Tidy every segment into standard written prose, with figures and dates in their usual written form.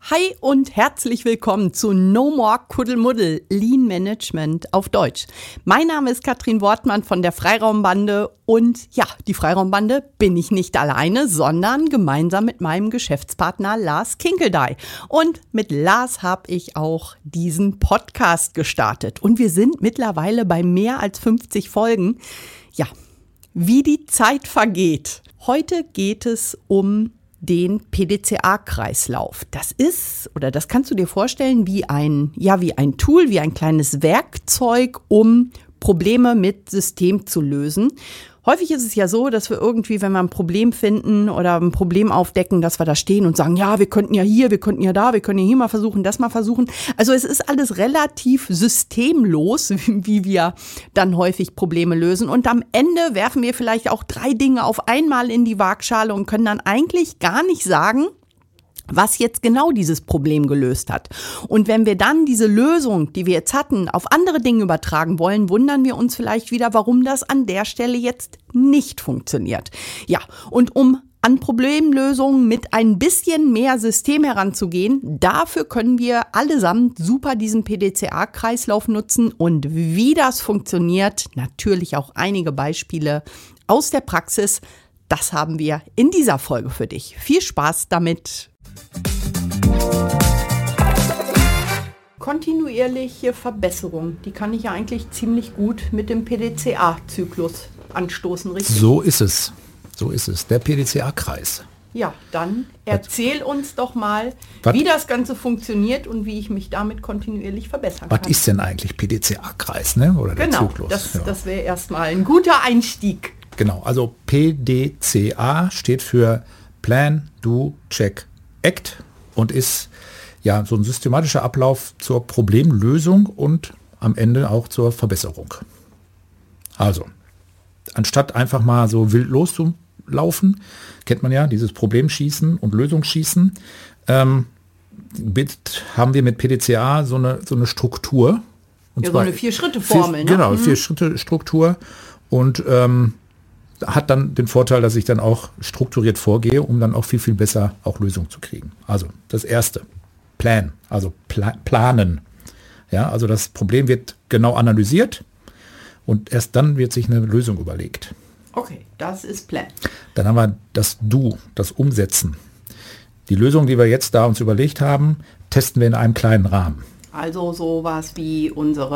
Hi und herzlich willkommen zu No More Kuddelmuddel, Lean Management auf Deutsch. Mein Name ist Katrin Wortmann von der Freiraumbande und ja, die Freiraumbande bin ich nicht alleine, sondern gemeinsam mit meinem Geschäftspartner Lars Kinkeldey. Und mit Lars habe ich auch diesen Podcast gestartet und wir sind mittlerweile bei mehr als 50 Folgen. Ja, wie die Zeit vergeht. Heute geht es um den PDCA-Kreislauf. Das ist, oder das kannst du dir vorstellen, wie ein Tool, wie ein kleines Werkzeug, um Probleme mit System zu lösen. Häufig ist es ja so, dass wir irgendwie, wenn wir ein Problem finden oder ein Problem aufdecken, dass wir da stehen und sagen, ja, wir könnten ja hier, wir könnten ja da, wir können ja hier mal versuchen, das mal versuchen. Also es ist alles relativ systemlos, wie wir dann häufig Probleme lösen. Und am Ende werfen wir vielleicht auch 3 Dinge auf einmal in die Waagschale und können dann eigentlich gar nicht sagen, was jetzt genau dieses Problem gelöst hat. Und wenn wir dann diese Lösung, die wir jetzt hatten, auf andere Dinge übertragen wollen, wundern wir uns vielleicht wieder, warum das an der Stelle jetzt nicht funktioniert. Ja, und um an Problemlösungen mit ein bisschen mehr System heranzugehen, dafür können wir allesamt super diesen PDCA-Kreislauf nutzen. Und wie das funktioniert, natürlich auch einige Beispiele aus der Praxis, das haben wir in dieser Folge für dich. Viel Spaß damit! Kontinuierliche Verbesserung, die kann ich ja eigentlich ziemlich gut mit dem PDCA-Zyklus anstoßen, richtig? So ist es, der PDCA-Kreis. Ja, dann erzähl uns doch mal, wie das Ganze funktioniert und wie ich mich damit kontinuierlich verbessern kann. Was ist denn eigentlich PDCA-Kreis, ne? Oder der Zyklus? Das wäre erstmal ein guter Einstieg. Genau, also PDCA steht für Plan, Do, Check, Act und ist ja so ein systematischer Ablauf zur Problemlösung und am Ende auch zur Verbesserung. Also, anstatt einfach mal so wild loszulaufen, kennt man ja dieses Problemschießen und Lösungsschießen, haben wir mit PDCA so eine Struktur. Und ja, zwar so eine 4-Schritte-Formel. Ne? Genau, 4-Schritte-Struktur und hat dann den Vorteil, dass ich dann auch strukturiert vorgehe, um dann auch viel, viel besser auch Lösungen zu kriegen. Also das erste, Plan, also planen. Ja, also das Problem wird genau analysiert und erst dann wird sich eine Lösung überlegt. Okay, das ist Plan. Dann haben wir das Do, das Umsetzen. Die Lösung, die wir jetzt da uns überlegt haben, testen wir in einem kleinen Rahmen. Also sowas wie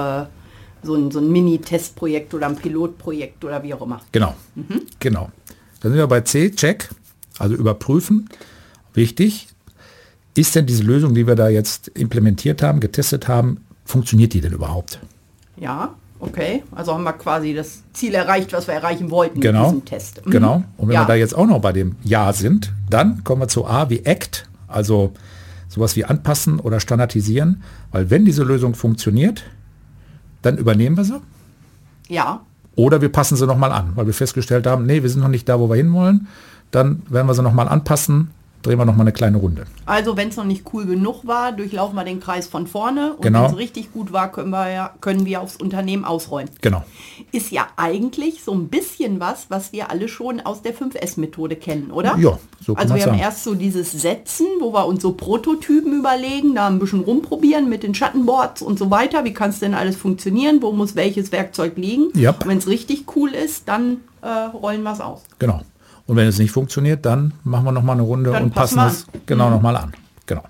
so ein Mini-Testprojekt oder ein Pilotprojekt oder wie auch immer. Genau, genau. Dann sind wir bei C, Check, also überprüfen. Wichtig, ist denn diese Lösung, die wir da jetzt implementiert haben, getestet haben, funktioniert die denn überhaupt? Ja, okay. Also haben wir quasi das Ziel erreicht, was wir erreichen wollten mit diesem Test. Genau. Und wenn wir da jetzt auch noch bei dem Ja sind, dann kommen wir zu A wie Act, also sowas wie anpassen oder standardisieren. Weil wenn diese Lösung funktioniert, dann übernehmen wir sie. Ja. Oder wir passen sie nochmal an, weil wir festgestellt haben, nee, wir sind noch nicht da, wo wir hinwollen. Dann werden wir sie nochmal anpassen, drehen wir nochmal eine kleine Runde. Also wenn es noch nicht cool genug war, durchlaufen wir den Kreis von vorne. Und genau. Wenn es richtig gut war, können wir aufs Unternehmen ausrollen. Genau. Ist ja eigentlich so ein bisschen was wir alle schon aus der 5S-Methode kennen, oder? Ja, so kann Also wir man haben sagen. erst so dieses Setzen, wo wir uns so Prototypen überlegen, da ein bisschen rumprobieren mit den Schattenboards und so weiter. Wie kann es denn alles funktionieren? Wo muss welches Werkzeug liegen? Ja. Und wenn es richtig cool ist, dann rollen wir es aus. Genau. Und wenn es nicht funktioniert, dann machen wir nochmal eine Runde Dann und passen es nochmal an. Genau.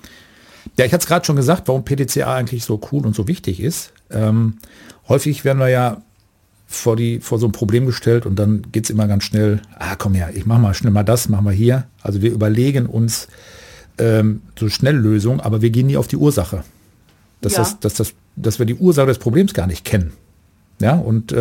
Ja, ich hatte es gerade schon gesagt, warum PDCA eigentlich so cool und so wichtig ist. Häufig werden wir ja vor so ein Problem gestellt und dann geht es immer ganz schnell, komm her, ich mache mal schnell mal das, machen wir hier. Also wir überlegen uns so Schnelllösungen, aber wir gehen nie auf die Ursache. Dass wir die Ursache des Problems gar nicht kennen. Ja, und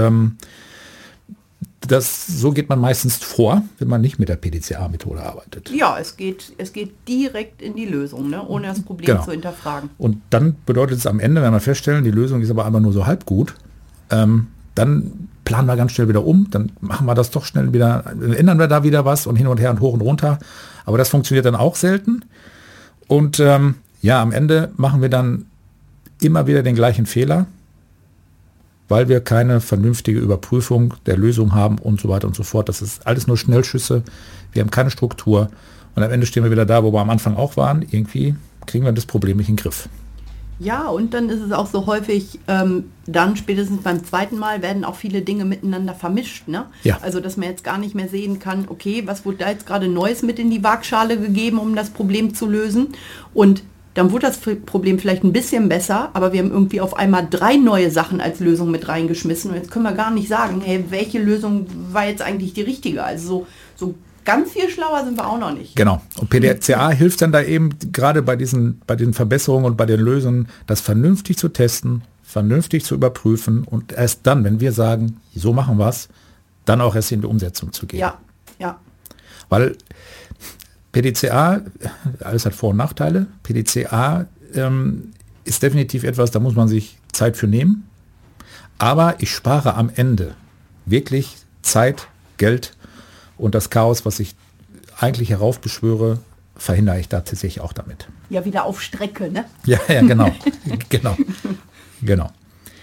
so geht man meistens vor, wenn man nicht mit der PDCA-Methode arbeitet. Ja, es geht direkt in die Lösung, ne? Ohne das Problem zu hinterfragen. Und dann bedeutet es am Ende, wenn wir feststellen, die Lösung ist aber einfach nur so halb gut, dann planen wir ganz schnell wieder um, dann machen wir das doch schnell wieder, ändern wir da wieder was und hin und her und hoch und runter. Aber das funktioniert dann auch selten. Und am Ende machen wir dann immer wieder den gleichen Fehler, weil wir keine vernünftige Überprüfung der Lösung haben und so weiter und so fort. Das ist alles nur Schnellschüsse. Wir haben keine Struktur. Und am Ende stehen wir wieder da, wo wir am Anfang auch waren. Irgendwie kriegen wir das Problem nicht in den Griff. Ja, und dann ist es auch so häufig, dann spätestens beim zweiten Mal werden auch viele Dinge miteinander vermischt. Ne? Ja. Also, dass man jetzt gar nicht mehr sehen kann, okay, was wurde da jetzt gerade Neues mit in die Waagschale gegeben, um das Problem zu lösen. Und dann wurde das Problem vielleicht ein bisschen besser, aber wir haben irgendwie auf einmal 3 neue Sachen als Lösung mit reingeschmissen. Und jetzt können wir gar nicht sagen, hey, welche Lösung war jetzt eigentlich die richtige? Also so ganz viel schlauer sind wir auch noch nicht. Genau. Und PDCA hilft dann da eben gerade bei den Verbesserungen und bei den Lösungen, das vernünftig zu testen, vernünftig zu überprüfen und erst dann, wenn wir sagen, so machen wir es, dann auch erst in die Umsetzung zu gehen. Ja. Weil PDCA, alles hat Vor- und Nachteile. PDCA ist definitiv etwas, da muss man sich Zeit für nehmen. Aber ich spare am Ende wirklich Zeit, Geld und das Chaos, was ich eigentlich heraufbeschwöre, verhindere ich da tatsächlich auch damit. Ja, wieder auf Strecke, ne? Ja, genau. genau.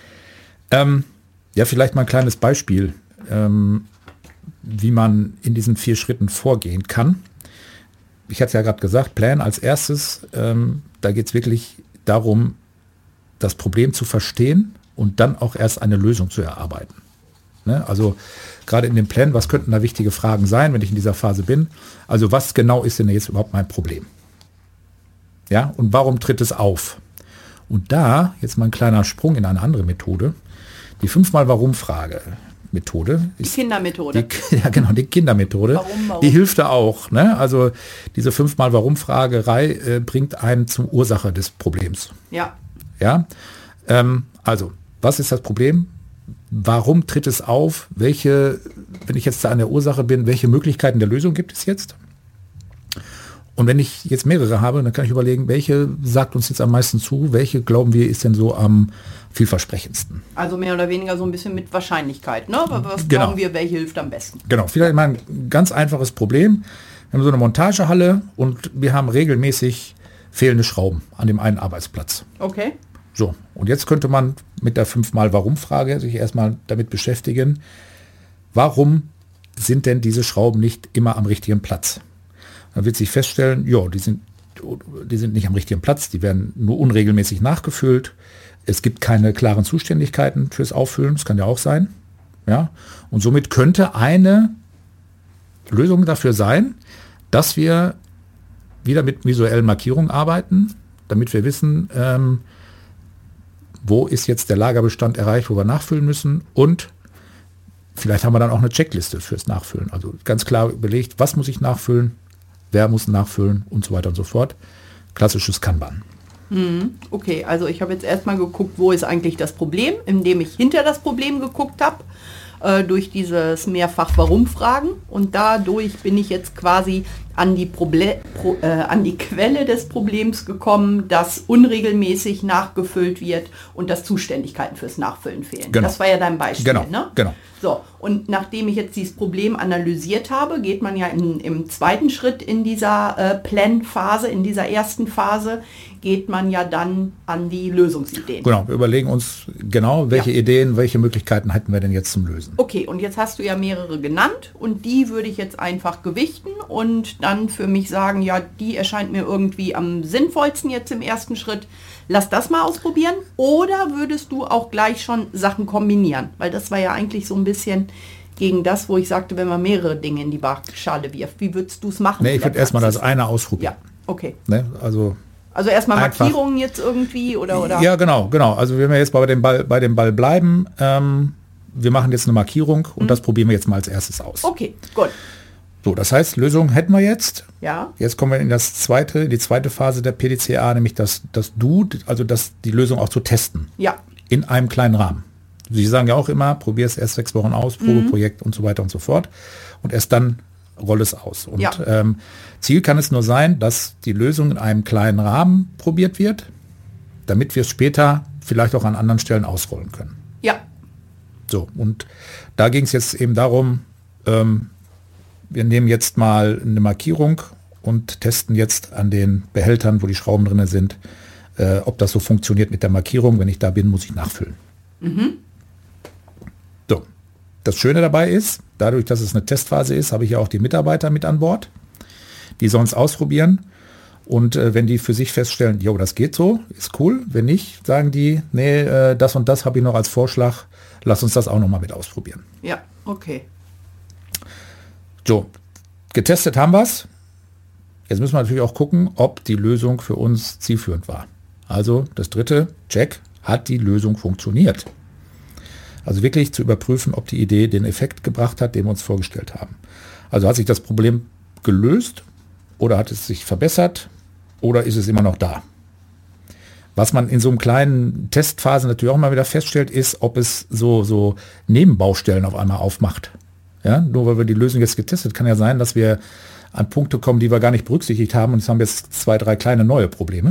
Ja, vielleicht mal ein kleines Beispiel, wie man in diesen 4 Schritten vorgehen kann. Ich hatte ja gerade gesagt, Plan als erstes, da geht es wirklich darum, das Problem zu verstehen und dann auch erst eine Lösung zu erarbeiten. Ne? Also gerade in dem Plan, was könnten da wichtige Fragen sein, wenn ich in dieser Phase bin? Also was genau ist denn jetzt überhaupt mein Problem? Ja, und warum tritt es auf? Und da, jetzt mal ein kleiner Sprung in eine andere Methode, die 5-mal-Warum-Frage-Methode. Die Kindermethode. Die Kindermethode. Warum? Die hilft da auch. Ne? Also diese 5-mal-Warum-Fragerei bringt einen zum Ursache des Problems. Ja. Also, was ist das Problem? Warum tritt es auf? Wenn ich jetzt da an der Ursache bin, welche Möglichkeiten der Lösung gibt es jetzt? Und wenn ich jetzt mehrere habe, dann kann ich überlegen, welche sagt uns jetzt am meisten zu, welche glauben wir ist denn so am vielversprechendsten. Also mehr oder weniger so ein bisschen mit Wahrscheinlichkeit, ne? Aber was Genau. glauben wir, welche hilft am besten? Genau, vielleicht mal ein ganz einfaches Problem. Wir haben so eine Montagehalle und wir haben regelmäßig fehlende Schrauben an dem einen Arbeitsplatz. Okay. So, und jetzt könnte man mit der 5-mal-Warum-Frage sich erstmal damit beschäftigen, warum sind denn diese Schrauben nicht immer am richtigen Platz? Dann wird sich feststellen, ja, die sind nicht am richtigen Platz, die werden nur unregelmäßig nachgefüllt. Es gibt keine klaren Zuständigkeiten fürs Auffüllen, das kann ja auch sein. Ja? Und somit könnte eine Lösung dafür sein, dass wir wieder mit visuellen Markierungen arbeiten, damit wir wissen, wo ist jetzt der Lagerbestand erreicht, wo wir nachfüllen müssen, und vielleicht haben wir dann auch eine Checkliste fürs Nachfüllen. Also ganz klar überlegt, was muss ich nachfüllen, wer muss nachfüllen und so weiter und so fort. Klassisches Kanban. Okay, also ich habe jetzt erstmal geguckt, wo ist eigentlich das Problem, indem ich hinter das Problem geguckt habe, durch dieses Mehrfach-Warum-Fragen, und dadurch bin ich jetzt quasi an die Quelle des Problems gekommen, dass unregelmäßig nachgefüllt wird und dass Zuständigkeiten fürs Nachfüllen fehlen. Genau. Das war ja dein Beispiel, ne? Genau. So, und nachdem ich jetzt dieses Problem analysiert habe, geht man ja im zweiten Schritt in dieser Plan-Phase, in dieser ersten Phase, geht man ja dann an die Lösungsideen. Genau, wir überlegen uns genau, welche Ideen, welche Möglichkeiten hätten wir denn jetzt zum Lösen. Okay, und jetzt hast du ja mehrere genannt und die würde ich jetzt einfach gewichten und dann für mich sagen, ja, die erscheint mir irgendwie am sinnvollsten jetzt im ersten Schritt. Lass das mal ausprobieren. Oder würdest du auch gleich schon Sachen kombinieren? Weil das war ja eigentlich so ein bisschen gegen das, wo ich sagte, wenn man mehrere Dinge in die Waagschale wirft. Wie würdest du es machen? Nee, ich würde erstmal das eine ausprobieren. Ja, okay. Ne? Also erstmal einfach Markierungen jetzt irgendwie oder? Ja, genau. Also wenn wir jetzt bei dem Ball bleiben, wir machen jetzt eine Markierung und das probieren wir jetzt mal als erstes aus. Okay, gut. So, das heißt, Lösung hätten wir jetzt. Ja. Jetzt kommen wir in die zweite Phase der PDCA, nämlich die Lösung auch zu testen. Ja. In einem kleinen Rahmen. Sie sagen ja auch immer, probier es erst 6 Wochen aus, Probeprojekt und so weiter und so fort. Und erst dann roll es aus. Und Ziel kann es nur sein, dass die Lösung in einem kleinen Rahmen probiert wird, damit wir es später vielleicht auch an anderen Stellen ausrollen können. Ja. So, und da ging es jetzt eben darum, wir nehmen jetzt mal eine Markierung und testen jetzt an den Behältern, wo die Schrauben drin sind, ob das so funktioniert mit der Markierung. Wenn ich da bin, muss ich nachfüllen. So, das Schöne dabei ist, dadurch, dass es eine Testphase ist, habe ich ja auch die Mitarbeiter mit an Bord. Die sollen es ausprobieren. Und wenn die für sich feststellen, jo, das geht so, ist cool. Wenn nicht, sagen die, nee, das und das habe ich noch als Vorschlag, lass uns das auch noch mal mit ausprobieren. Ja, okay. So, getestet haben wir es. Jetzt müssen wir natürlich auch gucken, ob die Lösung für uns zielführend war. Also das dritte, check, hat die Lösung funktioniert? Also wirklich zu überprüfen, ob die Idee den Effekt gebracht hat, den wir uns vorgestellt haben. Also hat sich das Problem gelöst oder hat es sich verbessert oder ist es immer noch da? Was man in so einem kleinen Testphase natürlich auch mal wieder feststellt, ist, ob es so Nebenbaustellen auf einmal aufmacht. Ja, nur weil wir die Lösung jetzt getestet, kann ja sein, dass wir an Punkte kommen, die wir gar nicht berücksichtigt haben und jetzt haben wir jetzt 2, 3 kleine neue Probleme.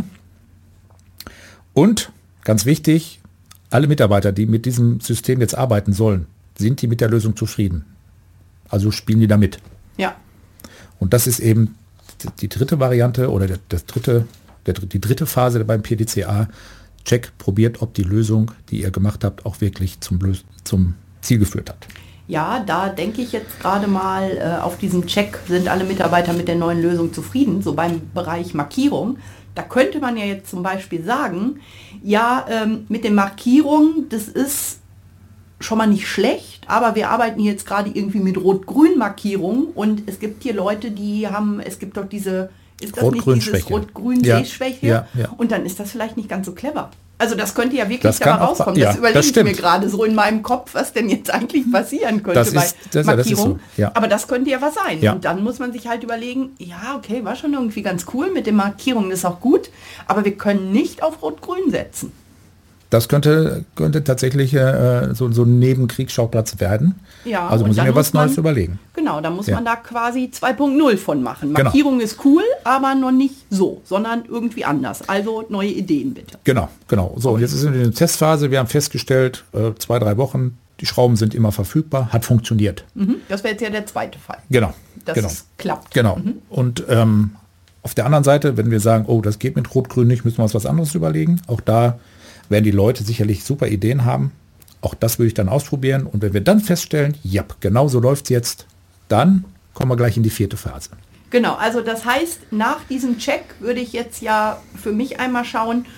Und ganz wichtig, alle Mitarbeiter, die mit diesem System jetzt arbeiten sollen, sind die mit der Lösung zufrieden. Also spielen die damit. Ja. Und das ist eben die dritte Variante oder die dritte Phase beim PDCA. Check, probiert, ob die Lösung, die ihr gemacht habt, auch wirklich zum Ziel geführt hat. Ja, da denke ich jetzt gerade mal auf diesen Check, sind alle Mitarbeiter mit der neuen Lösung zufrieden, so beim Bereich Markierung. Da könnte man ja jetzt zum Beispiel sagen, ja, mit den Markierungen, das ist schon mal nicht schlecht, aber wir arbeiten jetzt gerade irgendwie mit Rot-Grün-Markierungen und es gibt hier Leute, es gibt doch diese, ist das nicht dieses Rot-Grün-Sehschwäche? Ja. Und dann ist das vielleicht nicht ganz so clever. Also das könnte ja wirklich dabei rauskommen. Ja, das überlege ich mir gerade so in meinem Kopf, was denn jetzt eigentlich passieren könnte bei Markierung. Das ist so, ja. Aber das könnte ja was sein. Ja. Und dann muss man sich halt überlegen, ja, okay, war schon irgendwie ganz cool mit den Markierungen, ist auch gut, aber wir können nicht auf Rot-Grün setzen. Das könnte tatsächlich so ein Nebenkriegsschauplatz werden. Ja, also muss ich mir was Neues überlegen. Genau, da muss man da quasi 2.0 von machen. Genau. Markierung ist cool, aber noch nicht so, sondern irgendwie anders. Also neue Ideen bitte. Genau. So, und jetzt sind wir in der Testphase. Wir haben festgestellt, 2, 3 Wochen, die Schrauben sind immer verfügbar, hat funktioniert. Das wäre jetzt ja der zweite Fall. Genau. Es klappt. Genau. Und auf der anderen Seite, wenn wir sagen, oh, das geht mit Rot-Grün nicht, müssen wir uns was anderes überlegen. Auch da werden die Leute sicherlich super Ideen haben. Auch das würde ich dann ausprobieren. Und wenn wir dann feststellen, ja, genau so läuft es jetzt, dann kommen wir gleich in die 4. Phase. Genau, also das heißt, nach diesem Check würde ich jetzt ja für mich einmal schauen,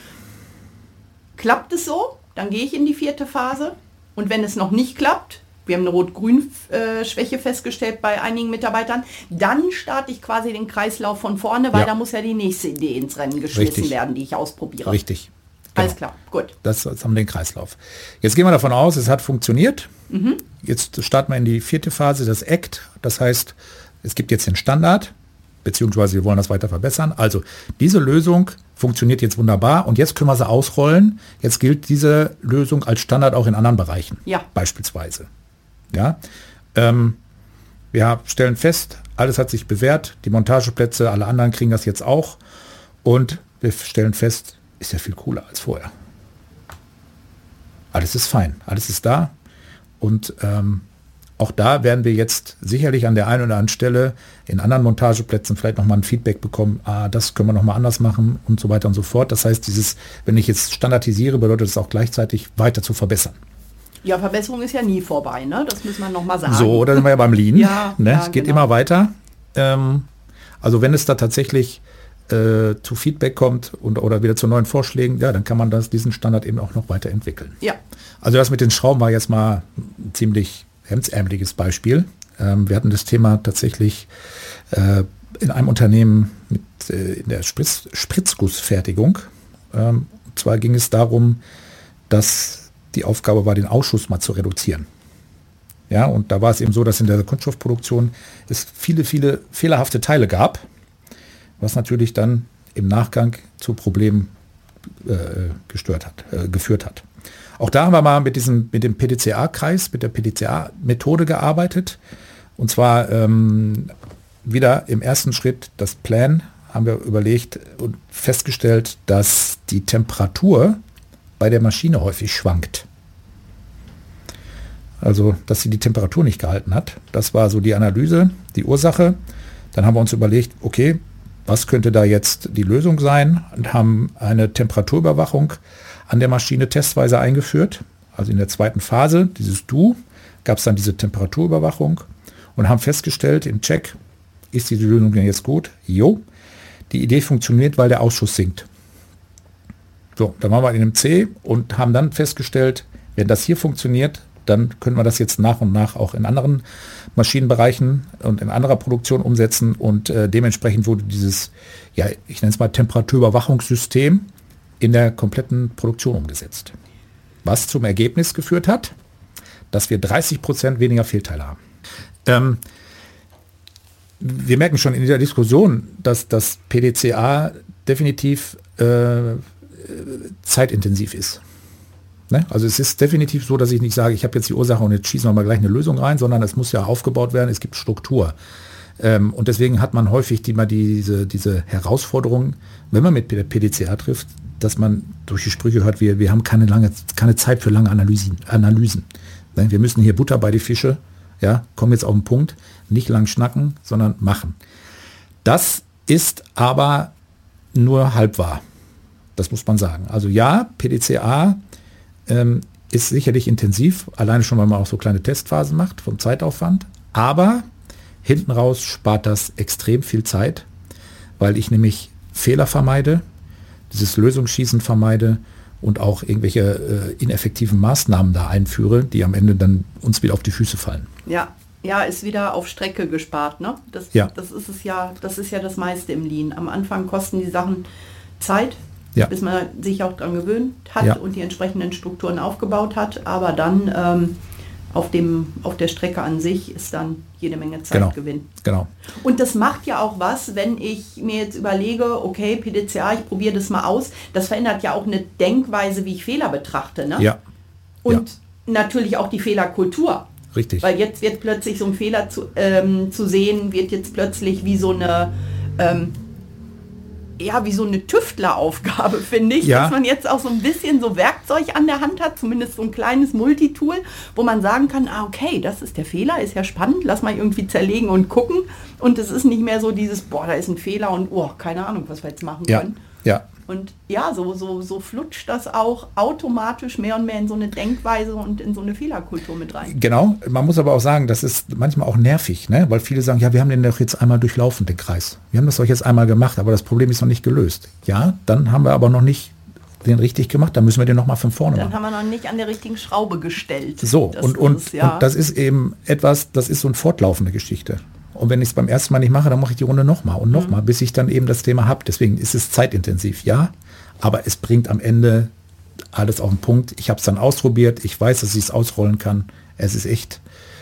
klappt es so? Dann gehe ich in die 4. Phase. Und wenn es noch nicht klappt, wir haben eine Rot-Grün-Schwäche festgestellt bei einigen Mitarbeitern, dann starte ich quasi den Kreislauf von vorne, weil da muss ja die nächste Idee ins Rennen geschmissen werden, die ich ausprobiere. Richtig. Genau. Alles klar, gut. Das haben wir den Kreislauf. Jetzt gehen wir davon aus, es hat funktioniert. Jetzt starten wir in die 4. Phase, das ACT. Das heißt, es gibt jetzt den Standard, beziehungsweise wir wollen das weiter verbessern. Also diese Lösung funktioniert jetzt wunderbar und jetzt können wir sie ausrollen. Jetzt gilt diese Lösung als Standard auch in anderen Bereichen. Ja. Beispielsweise. Ja. Wir stellen fest, alles hat sich bewährt. Die Montageplätze, alle anderen kriegen das jetzt auch. Und wir stellen fest, ist ja viel cooler als vorher. Alles ist fein, alles ist da. Und auch da werden wir jetzt sicherlich an der einen oder anderen Stelle in anderen Montageplätzen vielleicht nochmal ein Feedback bekommen, das können wir nochmal anders machen und so weiter und so fort. Das heißt, wenn ich jetzt standardisiere, bedeutet es auch gleichzeitig weiter zu verbessern. Ja, Verbesserung ist ja nie vorbei, ne? Das müssen wir nochmal sagen. So, da sind wir ja beim Lean. Es geht genau. immer weiter. Also wenn es da tatsächlich zu Feedback kommt oder wieder zu neuen Vorschlägen, ja, dann kann man diesen Standard eben auch noch weiterentwickeln. Ja. Also das mit den Schrauben war jetzt mal ein ziemlich hemdsärmeliges Beispiel. Wir hatten das Thema tatsächlich in einem Unternehmen in der Spritzgussfertigung. Und zwar ging es darum, dass die Aufgabe war, den Ausschuss mal zu reduzieren. Ja, und da war es eben so, dass in der Kunststoffproduktion es viele fehlerhafte Teile gab, was natürlich dann im Nachgang zu Problemen geführt hat. Auch da haben wir mal mit dem PDCA-Kreis, mit der PDCA-Methode gearbeitet. Und zwar wieder im ersten Schritt das Plan haben wir überlegt und festgestellt, dass die Temperatur bei der Maschine häufig schwankt. Also, dass sie die Temperatur nicht gehalten hat. Das war so die Analyse, die Ursache. Dann haben wir uns überlegt, okay, was könnte da jetzt die Lösung sein? Und haben eine Temperaturüberwachung an der Maschine testweise eingeführt. Also in der 2. Phase, dieses Do, gab es dann diese Temperaturüberwachung und haben festgestellt im Check, ist diese Lösung denn jetzt gut? Jo. Die Idee funktioniert, weil der Ausschuss sinkt. So, dann waren wir in dem C und haben dann festgestellt, wenn das hier funktioniert, dann können wir das jetzt nach und nach auch in anderen Maschinenbereichen und in anderer Produktion umsetzen und dementsprechend wurde dieses, ja, ich nenne es mal Temperaturüberwachungssystem in der kompletten Produktion umgesetzt. Was zum Ergebnis geführt hat, dass wir 30% weniger Fehlteile haben. Wir merken schon in dieser Diskussion, dass das PDCA definitiv zeitintensiv ist. Ne? Also es ist definitiv so, dass ich nicht sage, ich habe jetzt die Ursache und jetzt schießen wir mal gleich eine Lösung rein, sondern es muss ja aufgebaut werden, es gibt Struktur. Und deswegen hat man häufig diese Herausforderung, wenn man mit PDCA trifft, dass man durch die Sprüche hört, wir haben keine Zeit für lange Analysen. Ne? Wir müssen hier Butter bei die Fische, ja, kommen jetzt auf den Punkt, nicht lang schnacken, sondern machen. Das ist aber nur halb wahr. Das muss man sagen. Also ja, PDCA ist sicherlich intensiv, alleine schon, weil man auch so kleine Testphasen macht vom Zeitaufwand. Aber hinten raus spart das extrem viel Zeit, weil ich nämlich Fehler vermeide, dieses Lösungsschießen vermeide und auch irgendwelche ineffektiven Maßnahmen da einführe, die am Ende dann uns wieder auf die Füße fallen. Ja, ist wieder auf Strecke gespart, ne? Das ist ja das meiste im Lean. Am Anfang kosten die Sachen Zeit, bis man sich auch dran gewöhnt hat und die entsprechenden Strukturen aufgebaut hat. Aber dann auf der Strecke an sich ist dann jede Menge Zeitgewinn. Genau. Und das macht ja auch was, wenn ich mir jetzt überlege, okay, PDCA, ich probiere das mal aus. Das verändert ja auch eine Denkweise, wie ich Fehler betrachte. Ne? Ja. Und natürlich auch die Fehlerkultur. Richtig. Weil jetzt wird plötzlich so ein Fehler zu sehen, wird jetzt plötzlich wie so eine Tüftleraufgabe, finde ich, dass man jetzt auch so ein bisschen so Werkzeug an der Hand hat, zumindest so ein kleines Multitool, wo man sagen kann, okay, das ist der Fehler, ist ja spannend, lass mal irgendwie zerlegen und gucken und es ist nicht mehr so dieses, da ist ein Fehler und keine Ahnung, was wir jetzt machen können. Ja. Und so flutscht das auch automatisch mehr und mehr in so eine Denkweise und in so eine Fehlerkultur mit rein. Genau, man muss aber auch sagen, das ist manchmal auch nervig, ne? Weil viele sagen, wir haben den doch jetzt einmal durchlaufen, den Kreis. Wir haben das doch jetzt einmal gemacht, aber das Problem ist noch nicht gelöst. Ja, dann haben wir aber noch nicht den richtig gemacht, dann müssen wir den nochmal von vorne machen. Dann haben wir noch nicht an der richtigen Schraube gestellt. So, und das ist eben etwas, das ist so eine fortlaufende Geschichte. Und wenn ich es beim ersten Mal nicht mache, dann mache ich die Runde nochmal und nochmal, bis ich dann eben das Thema habe. Deswegen ist es zeitintensiv, ja, aber es bringt am Ende alles auf den Punkt. Ich habe es dann ausprobiert, ich weiß, dass ich es ausrollen kann. Es ist echt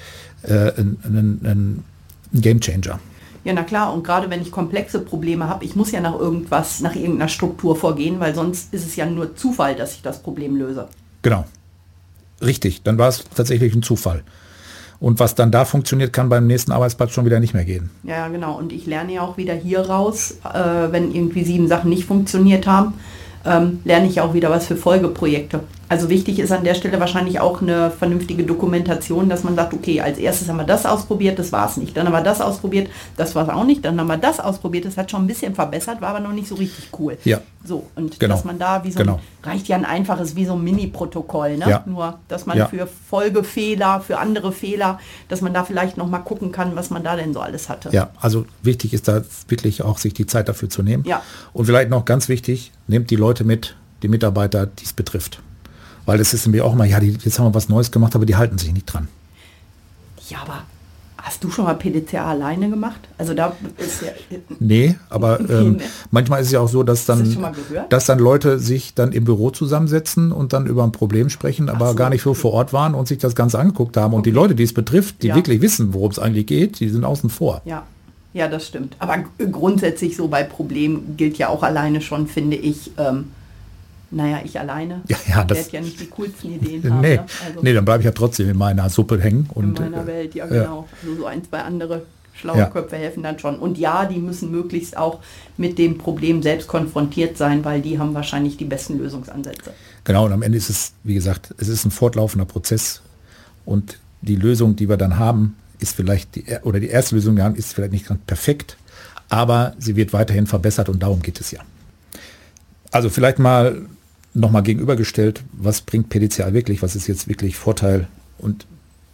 ein Gamechanger. Ja, na klar, und gerade wenn ich komplexe Probleme habe, ich muss ja nach irgendeiner Struktur vorgehen, weil sonst ist es ja nur Zufall, dass ich das Problem löse. Genau, richtig, dann war es tatsächlich ein Zufall. Und was dann da funktioniert, kann beim nächsten Arbeitsplatz schon wieder nicht mehr gehen. Ja, genau. Und ich lerne ja auch wieder hier raus, wenn irgendwie 7 Sachen nicht funktioniert haben, lerne ich auch wieder was für Folgeprojekte. Also wichtig ist an der Stelle wahrscheinlich auch eine vernünftige Dokumentation, dass man sagt, okay, als erstes haben wir das ausprobiert, das war es nicht. Dann haben wir das ausprobiert, das war es auch nicht. Dann haben wir das ausprobiert, das hat schon ein bisschen verbessert, war aber noch nicht so richtig cool. Ja. So, und dass man da reicht ja ein einfaches, wie so ein Mini-Protokoll, ne? Ja. Nur, dass man für Folgefehler, für andere Fehler, dass man da vielleicht noch mal gucken kann, was man da denn so alles hatte. Ja, also wichtig ist da wirklich auch, sich die Zeit dafür zu nehmen. Ja. Und vielleicht noch ganz wichtig, nehmt die Leute mit, die Mitarbeiter, die es betrifft. Weil das ist mir auch immer, jetzt haben wir was Neues gemacht, aber die halten sich nicht dran. Ja, aber hast du schon mal PDCA alleine gemacht? Also da ist ja... Nee, aber manchmal ist es ja auch so, dass dann Leute sich dann im Büro zusammensetzen und dann über ein Problem sprechen, aber gar nicht so vor Ort waren und sich das Ganze angeguckt haben. Und die Leute, die es betrifft, die wirklich wissen, worum es eigentlich geht, die sind außen vor. Ja, das stimmt. Aber grundsätzlich so bei Problemen gilt ja auch alleine schon, finde ich... ich alleine. Ich werde ja nicht die coolsten Ideen haben. Nee, nee, dann bleibe ich ja trotzdem in meiner Suppe hängen. Und, in meiner Welt, ja genau. Also so 1, 2 andere schlaue Köpfe helfen dann schon. Und die müssen möglichst auch mit dem Problem selbst konfrontiert sein, weil die haben wahrscheinlich die besten Lösungsansätze. Genau, und am Ende ist es, wie gesagt, es ist ein fortlaufender Prozess. Und die Lösung, die wir dann haben, ist vielleicht, die erste Lösung, die wir haben, ist vielleicht nicht ganz perfekt, aber sie wird weiterhin verbessert und darum geht es ja. Also vielleicht nochmal gegenübergestellt, was bringt PDCA wirklich, was ist jetzt wirklich Vorteil und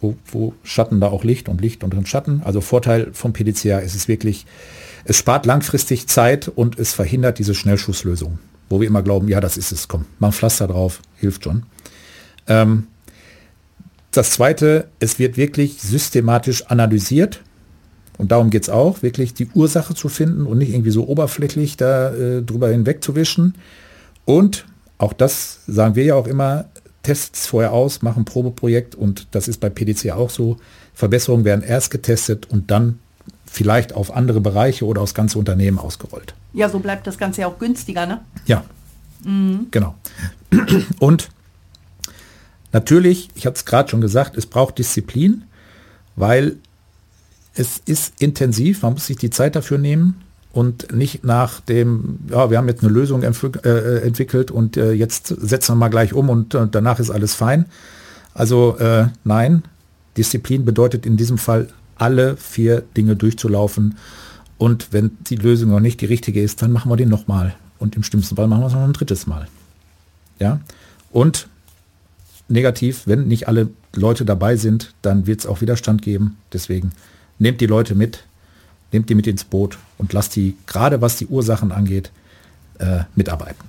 wo Schatten, da auch Licht und drin Schatten. Also Vorteil vom PDCA ist es wirklich, es spart langfristig Zeit und es verhindert diese Schnellschusslösung, wo wir immer glauben, ja, das ist es, komm, mach ein Pflaster drauf, hilft schon. Das Zweite, es wird wirklich systematisch analysiert und darum geht es auch, wirklich die Ursache zu finden und nicht irgendwie so oberflächlich da drüber hinwegzuwischen. Und auch das sagen wir ja auch immer, Tests vorher aus, machen ein Probeprojekt und das ist bei PDCA auch so. Verbesserungen werden erst getestet und dann vielleicht auf andere Bereiche oder aufs ganze Unternehmen ausgerollt. Ja, so bleibt das Ganze ja auch günstiger, ne? Ja, genau. Und natürlich, ich hatte es gerade schon gesagt, es braucht Disziplin, weil es ist intensiv, man muss sich die Zeit dafür nehmen und nicht nach dem, ja, wir haben jetzt eine Lösung entwickelt und jetzt setzen wir mal gleich um und danach ist alles fein. Also nein, Disziplin bedeutet in diesem Fall, alle 4 Dinge durchzulaufen und wenn die Lösung noch nicht die richtige ist, dann machen wir den nochmal und im schlimmsten Fall machen wir es noch ein 3. Mal. Ja, und negativ, wenn nicht alle Leute dabei sind, dann wird es auch Widerstand geben. Deswegen nehmt die Leute mit, nehmt die mit ins Boot und lasst die, gerade was die Ursachen angeht, mitarbeiten.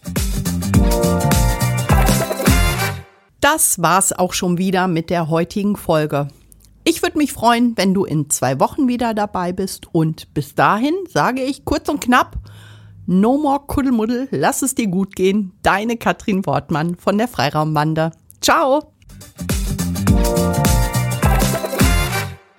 Das war's auch schon wieder mit der heutigen Folge. Ich würde mich freuen, wenn du in 2 Wochen wieder dabei bist und bis dahin sage ich kurz und knapp, no more Kuddelmuddel, lass es dir gut gehen. Deine Katrin Wortmann von der Freiraumbande. Ciao!